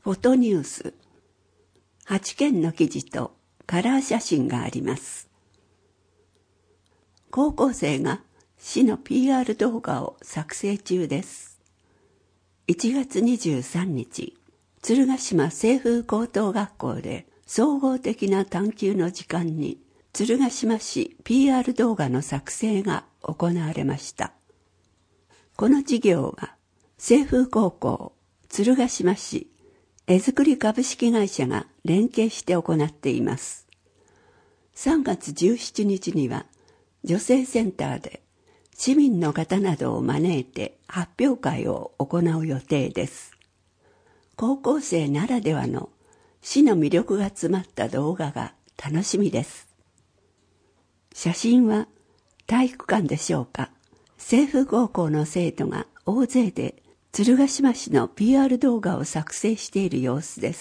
フォトニュース。8件の記事とカラー写真があります。高校生が市の PR 動画を作成中です。1月23日、鶴ヶ島清風高等学校で総合的な探究の時間に鶴ヶ島市 PR 動画の作成が行われました。この授業は清風高校鶴ヶ島市絵作り株式会社が連携して行っています。3月17日には女性センターで市民の方などを招いて発表会を行う予定です。高校生ならではの市の魅力が詰まった動画が楽しみです。写真は体育館でしょうか。清風高校の生徒が大勢で鶴ヶ島市の PR 動画を作成している様子です。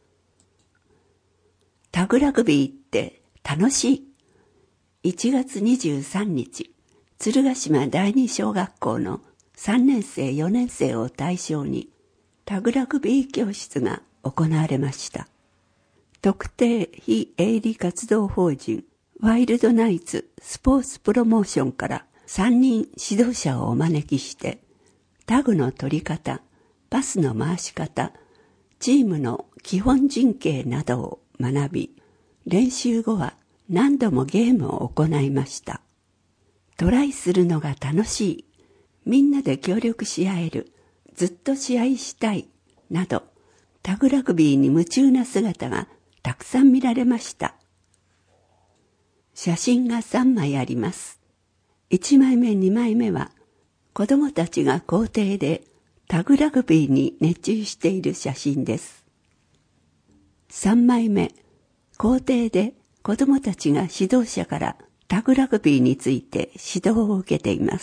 タグラグビーって楽しい。1月23日、鶴ヶ島第二小学校の3年生4年生を対象にタグラグビー教室が行われました。特定非営利活動法人ワイルドナイツスポーツプロモーションから3人指導者をお招きしてタグの取り方、パスの回し方、チームの基本陣形などを学び、練習後は何度もゲームを行いました。トライするのが楽しい、みんなで協力し合える、ずっと試合したい、など、タグラグビーに夢中な姿がたくさん見られました。写真が3枚あります。1枚目2枚目は、子供たちが校庭でタグラグビーに熱中している写真です。3枚目、校庭で子供たちが指導者からタグラグビーについて指導を受けています。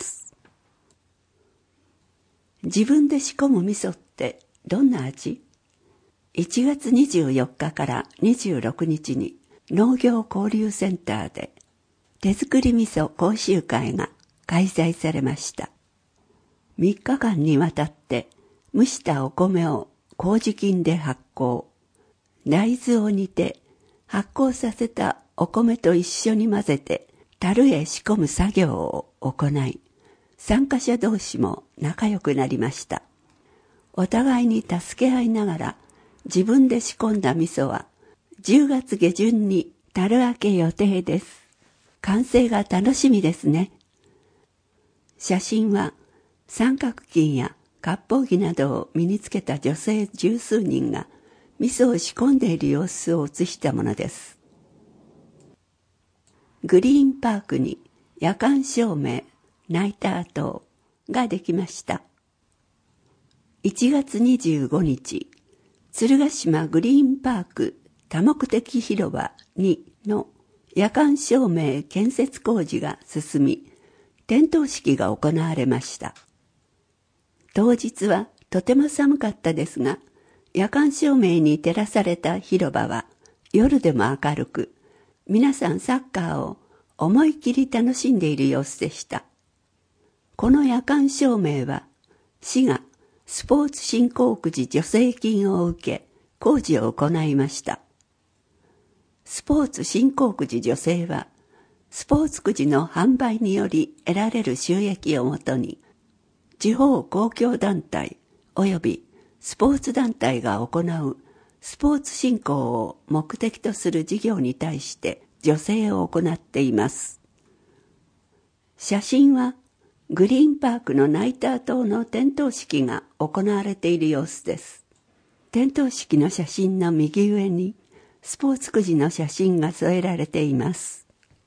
自分で仕込む味噌ってどんな味？ 1 月24日から26日に農業交流センターで手作り味噌講習会が開催されました。3日間にわたって蒸したお米を麹菌で発酵、大豆を煮て発酵させたお米と一緒に混ぜて樽へ仕込む作業を行い、参加者同士も仲良くなりました。お互いに助け合いながら自分で仕込んだ味噌は10月下旬に樽開け予定です。完成が楽しみですね。写真は三角巾や割烹着などを身につけた女性十数人が味噌を仕込んでいる様子を写したものです。グリーンパークに夜間照明、ナイター灯ができました。1月25日、鶴ヶ島グリーンパーク多目的広場2の夜間照明建設工事が進み、点灯式が行われました。当日はとても寒かったですが、夜間照明に照らされた広場は夜でも明るく、皆さんサッカーを思い切り楽しんでいる様子でした。この夜間照明は、市がスポーツ振興くじ助成金を受け、工事を行いました。スポーツ振興くじ助成は、スポーツくじの販売により得られる収益をもとに、地方公共団体及びスポーツ団体が行うスポーツ振興を目的とする事業に対して助成を行っています。写真はグリーンパークのナイター灯の点灯式が行われている様子です。点灯式の写真の右上にスポーツくじの写真が添えられています。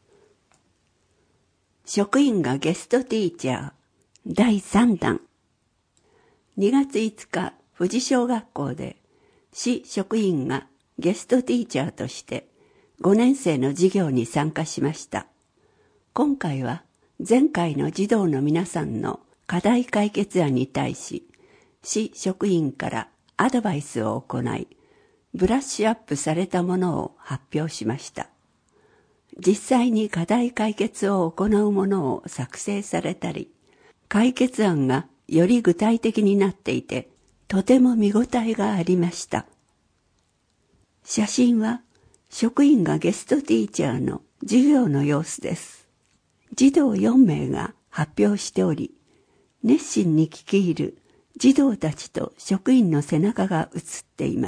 職員がゲストティーチャー第3弾。2月5日、富士小学校で市職員がゲストティーチャーとして5年生の授業に参加しました。今回は前回の児童の皆さんの課題解決案に対し、市職員からアドバイスを行い、ブラッシュアップされたものを発表しました。実際に課題解決を行うものを作成されたり、解決案がより具体的になっていて、 とても見応えがありました。写真は職員がゲストティーチャーの授業の様子です。児童4名が発表しており、熱心に聞き入る児童たちと職員の背中が写っています。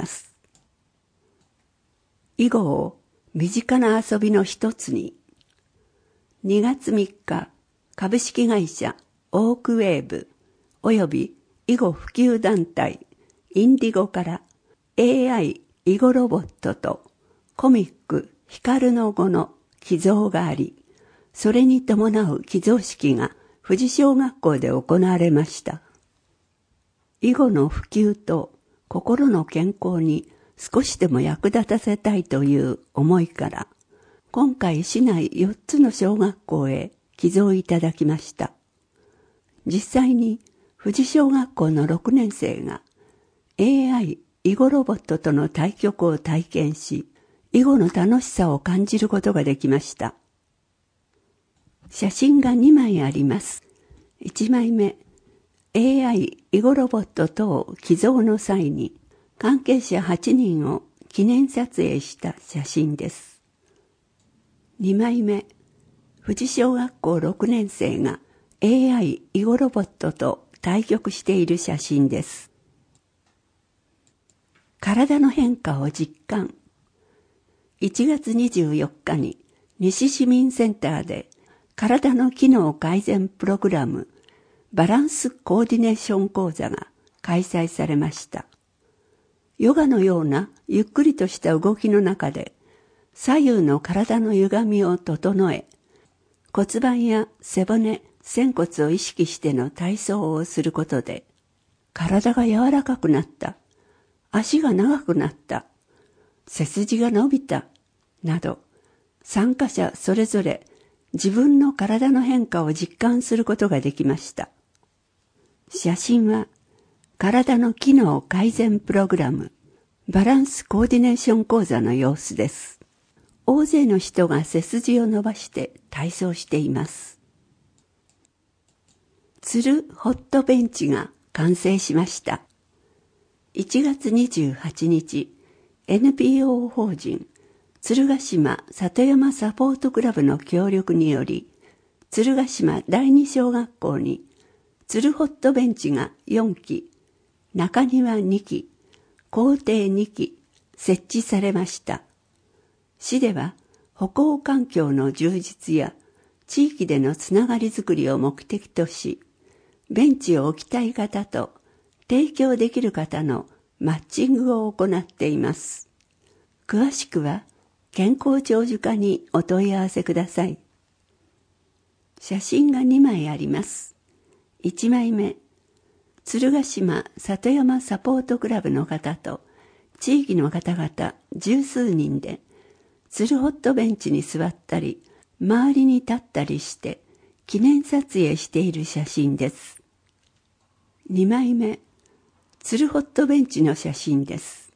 囲碁を身近な遊びの一つに。2月3日、株式会社オークウェーブおよび囲碁普及団体インディゴから AI 囲碁ロボットとコミック光の碁の寄贈があり、それに伴う寄贈式が富士小学校で行われました。囲碁の普及と心の健康に少しでも役立たせたいという思いから、今回市内4つの小学校へ寄贈いただきました。実際に富士小学校の6年生が AI 囲碁ロボットとの対局を体験し、囲碁の楽しさを感じることができました。写真が2枚あります。1枚目、AI 囲碁ロボット等寄贈の際に関係者8人を記念撮影した写真です。2枚目、富士小学校6年生が AI 囲碁ロボットと対局している写真です。体の変化を実感。1月24日に西市民センターで体の機能改善プログラムバランスコーディネーション講座が開催されました。ヨガのようなゆっくりとした動きの中で左右の体の歪みを整え、骨盤や背骨、仙骨を意識しての体操をすることで、体が柔らかくなった、足が長くなった、背筋が伸びた、など、参加者それぞれ自分の体の変化を実感することができました。写真は、体の機能改善プログラム、バランスコーディネーション講座の様子です。大勢の人が背筋を伸ばして体操しています。つるホットベンチが完成しました。1月28日、NPO 法人鶴ヶ島里山サポートクラブの協力により、鶴ヶ島第二小学校につるホットベンチが4基、中庭2基、校庭2基設置されました。市では歩行環境の充実や地域でのつながりづくりを目的とし、ベンチを置きたい方と提供できる方のマッチングを行っています。詳しくは健康長寿課にお問い合わせください。写真が2枚あります。1枚目、鶴ヶ島里山サポートクラブの方と地域の方々十数人でつるホットベンチに座ったり周りに立ったりして記念撮影している写真です。2枚目、つるホットベンチの写真です。